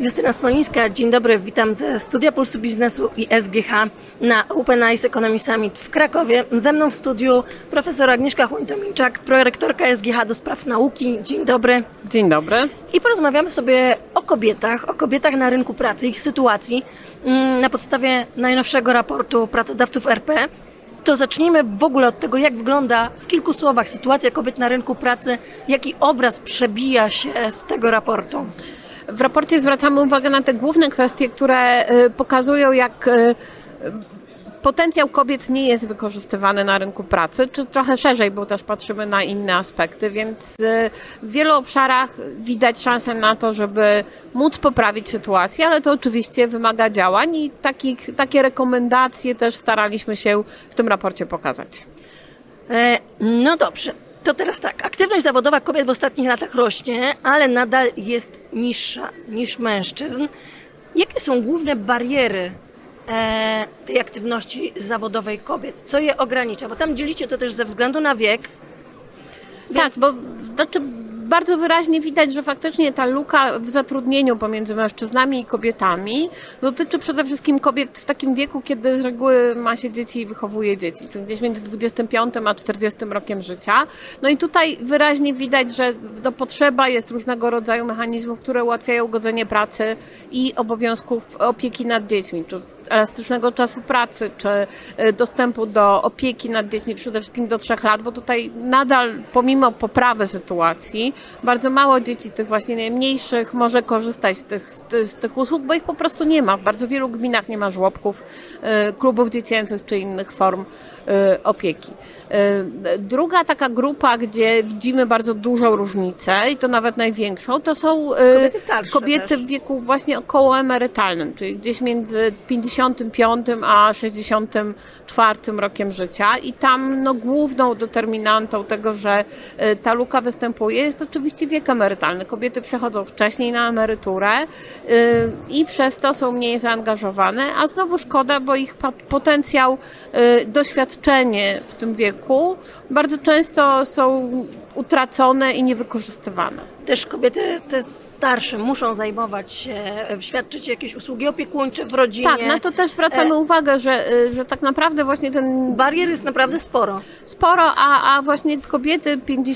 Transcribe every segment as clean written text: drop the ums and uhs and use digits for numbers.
Justyna Smolińska, dzień dobry, witam ze Studia Pulsu Biznesu i SGH na Open Eyes Economy Summit w Krakowie. Ze mną w studiu profesor Agnieszka Chłoń-Tomiczak, prorektorka SGH do spraw nauki. Dzień dobry. Dzień dobry. I porozmawiamy sobie o kobietach na rynku pracy, ich sytuacji na podstawie najnowszego raportu pracodawców RP. To zacznijmy w ogóle od tego, jak wygląda w kilku słowach sytuacja kobiet na rynku pracy, jaki obraz przebija się z tego raportu. W raporcie zwracamy uwagę na te główne kwestie, które pokazują, jak potencjał kobiet nie jest wykorzystywany na rynku pracy, czy trochę szerzej, bo też patrzymy na inne aspekty, więc w wielu obszarach widać szansę na to, żeby móc poprawić sytuację, ale to oczywiście wymaga działań i takie rekomendacje też staraliśmy się w tym raporcie pokazać. No dobrze. To teraz tak, aktywność zawodowa kobiet w ostatnich latach rośnie, ale nadal jest niższa niż mężczyzn. Jakie są główne bariery tej aktywności zawodowej kobiet? Co je ogranicza? Bo tam dzielicie to też ze względu na wiek. Tak, bo bardzo wyraźnie widać, że faktycznie ta luka w zatrudnieniu pomiędzy mężczyznami i kobietami dotyczy przede wszystkim kobiet w takim wieku, kiedy z reguły ma się dzieci i wychowuje dzieci, czyli gdzieś między 25 a 40 rokiem życia. No i tutaj wyraźnie widać, że potrzeba jest różnego rodzaju mechanizmów, które ułatwiają godzenie pracy i obowiązków opieki nad dziećmi, czy elastycznego czasu pracy, czy dostępu do opieki nad dziećmi przede wszystkim do 3 lat, bo tutaj nadal pomimo poprawy sytuacji bardzo mało dzieci, tych właśnie najmniejszych, może korzystać z tych usług, bo ich po prostu nie ma. W bardzo wielu gminach nie ma żłobków, klubów dziecięcych czy innych form opieki. Druga taka grupa, gdzie widzimy bardzo dużą różnicę i to nawet największą, to są kobiety w wieku właśnie okołoemerytalnym, czyli gdzieś między 55 a 64 rokiem życia i tam główną determinantą tego, że ta luka występuje, jest oczywiście wiek emerytalny. Kobiety przechodzą wcześniej na emeryturę i przez to są mniej zaangażowane, a znowu szkoda, bo ich potencjał, doświadczenie w tym wieku bardzo często są utracone i niewykorzystywane. Też kobiety te starsze muszą zajmować się, świadczyć jakieś usługi opiekuńcze w rodzinie. Tak, na to też zwracamy uwagę, że tak naprawdę właśnie ten... Barier jest naprawdę sporo. A właśnie kobiety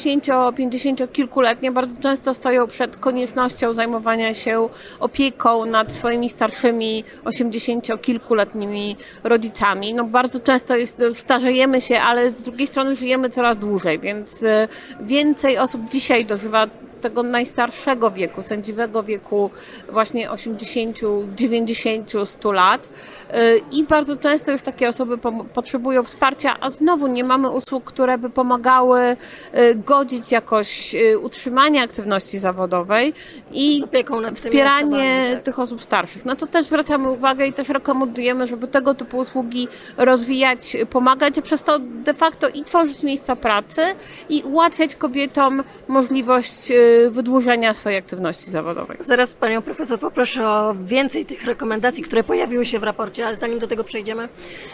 50-kilkuletnie bardzo często stoją przed koniecznością zajmowania się opieką nad swoimi starszymi 80-kilkuletnimi rodzicami. Bardzo często starzejemy się, ale z drugiej strony żyjemy coraz dłużej, więc więcej osób dzisiaj dożywa tego najstarszego wieku, sędziwego wieku właśnie 80, 90, 100 lat i bardzo często już takie osoby potrzebują wsparcia, a znowu nie mamy usług, które by pomagały godzić jakoś utrzymanie aktywności zawodowej i wspieranie tych osób starszych. Na to też zwracamy uwagę i też rekomendujemy, żeby tego typu usługi rozwijać, pomagać, a przez to de facto i tworzyć miejsca pracy i ułatwiać kobietom możliwość wydłużenia swojej aktywności zawodowej. Zaraz panią profesor poproszę o więcej tych rekomendacji, które pojawiły się w raporcie, ale zanim do tego przejdziemy,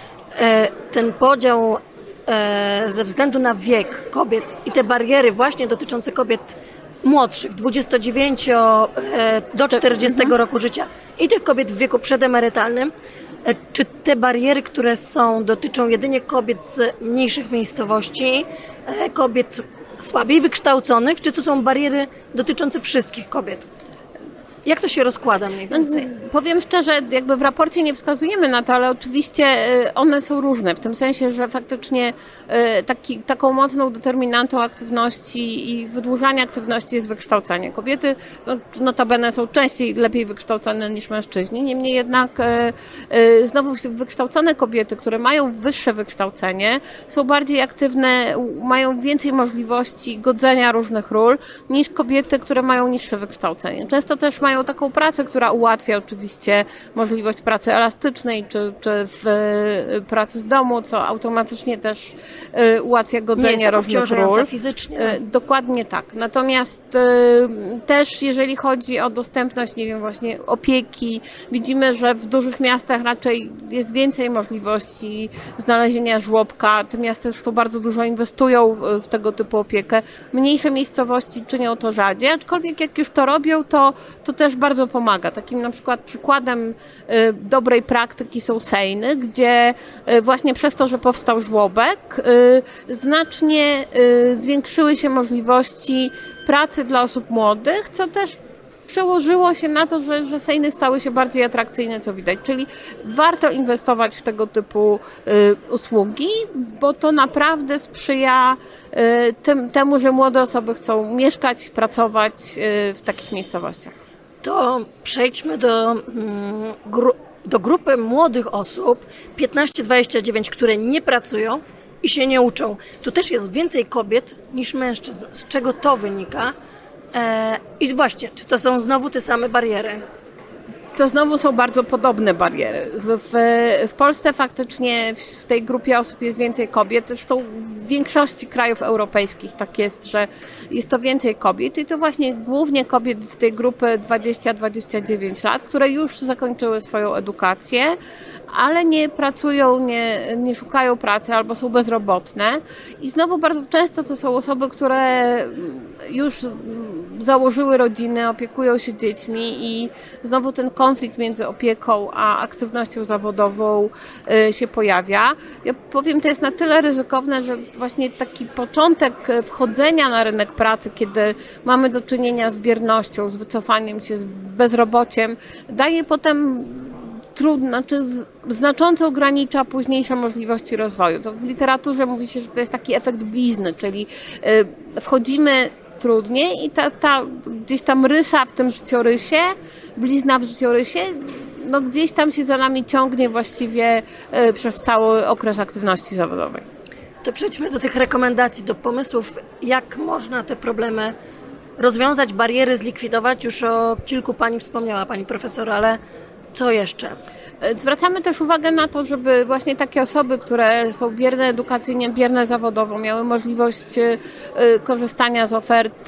ten podział ze względu na wiek kobiet i te bariery właśnie dotyczące kobiet młodszych, 29 do 40 roku życia i tych kobiet w wieku przedemerytalnym, czy te bariery, które dotyczą jedynie kobiet z mniejszych miejscowości, kobiet słabiej wykształconych, czy to są bariery dotyczące wszystkich kobiet? Jak to się rozkłada mniej więcej? Powiem szczerze, jakby w raporcie nie wskazujemy na to, ale oczywiście one są różne, w tym sensie, że faktycznie taką mocną determinantą aktywności i wydłużania aktywności jest wykształcenie. Kobiety notabene są częściej lepiej wykształcone niż mężczyźni, niemniej jednak znowu wykształcone kobiety, które mają wyższe wykształcenie, są bardziej aktywne, mają więcej możliwości godzenia różnych ról niż kobiety, które mają niższe wykształcenie. Często też mają taką pracę, która ułatwia oczywiście możliwość pracy elastycznej, czy w pracy z domu, co automatycznie też ułatwia godzenie różnych ról. Fizycznie. Dokładnie tak. Natomiast też jeżeli chodzi o dostępność, nie wiem, właśnie opieki, widzimy, że w dużych miastach raczej jest więcej możliwości znalezienia żłobka. Te miasta zresztą bardzo dużo inwestują w tego typu opiekę. Mniejsze miejscowości czynią to rzadziej, aczkolwiek jak już to robią, to też bardzo pomaga. Takim na przykład przykładem dobrej praktyki są sejny, gdzie właśnie przez to, że powstał żłobek, znacznie zwiększyły się możliwości pracy dla osób młodych, co też przełożyło się na to, że sejny stały się bardziej atrakcyjne, co widać. Czyli warto inwestować w tego typu usługi, bo to naprawdę sprzyja temu, że młode osoby chcą mieszkać, pracować w takich miejscowościach. To przejdźmy do grupy młodych osób 15-29, które nie pracują i się nie uczą. Tu też jest więcej kobiet niż mężczyzn. Z czego to wynika? I właśnie, czy to są znowu te same bariery? To znowu są bardzo podobne bariery. W Polsce faktycznie w tej grupie osób jest więcej kobiet. Zresztą w większości krajów europejskich tak jest, że jest to więcej kobiet i to właśnie głównie kobiet z tej grupy 20-29 lat, które już zakończyły swoją edukację, ale nie pracują, nie szukają pracy albo są bezrobotne. I znowu bardzo często to są osoby, które już założyły rodziny, opiekują się dziećmi i znowu ten konflikt między opieką a aktywnością zawodową się pojawia. Ja powiem, to jest na tyle ryzykowne, że właśnie taki początek wchodzenia na rynek pracy, kiedy mamy do czynienia z biernością, z wycofaniem się, z bezrobociem, daje potem znacząco ogranicza późniejsze możliwości rozwoju. To w literaturze mówi się, że to jest taki efekt blizny, czyli wchodzimy trudniej i ta gdzieś tam rysa w tym życiorysie, blizna w życiorysie, no gdzieś tam się za nami ciągnie właściwie przez cały okres aktywności zawodowej. To przejdźmy do tych rekomendacji, do pomysłów, jak można te problemy rozwiązać, bariery zlikwidować. Już o kilku pani wspomniała, pani profesor, ale co jeszcze? Zwracamy też uwagę na to, żeby właśnie takie osoby, które są bierne edukacyjnie, bierne zawodowo, miały możliwość korzystania z ofert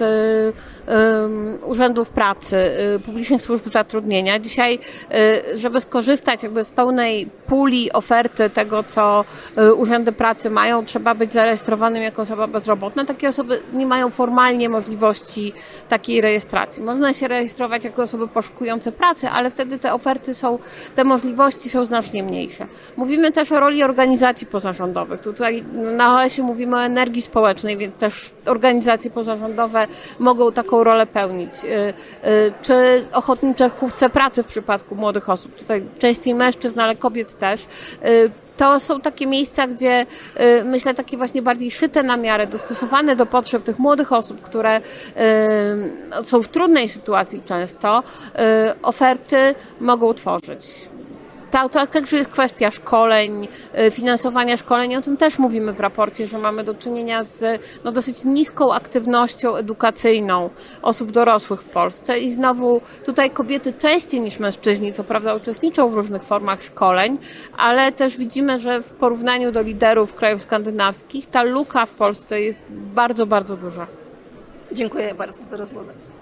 urzędów pracy, publicznych służb zatrudnienia. Dzisiaj, żeby skorzystać jakby z pełnej puli oferty tego, co urzędy pracy mają, trzeba być zarejestrowanym jako osoba bezrobotna. Takie osoby nie mają formalnie możliwości takiej rejestracji. Można się rejestrować jako osoby poszukujące pracy, ale wtedy te możliwości są znacznie mniejsze. Mówimy też o roli organizacji pozarządowych. Tutaj na OS-ie mówimy o energii społecznej, więc też organizacje pozarządowe mogą taką rolę pełnić. Czy ochotnicze chówce pracy w przypadku młodych osób. Tutaj częściej mężczyzn, ale kobiet też. To są takie miejsca, gdzie myślę takie właśnie bardziej szyte na miarę, dostosowane do potrzeb tych młodych osób, które są w trudnej sytuacji często, oferty mogą tworzyć. To także jest kwestia szkoleń, finansowania szkoleń. O tym też mówimy w raporcie, że mamy do czynienia z dosyć niską aktywnością edukacyjną osób dorosłych w Polsce i znowu tutaj kobiety częściej niż mężczyźni, co prawda uczestniczą w różnych formach szkoleń, ale też widzimy, że w porównaniu do liderów krajów skandynawskich ta luka w Polsce jest bardzo, bardzo duża. Dziękuję bardzo za rozmowę.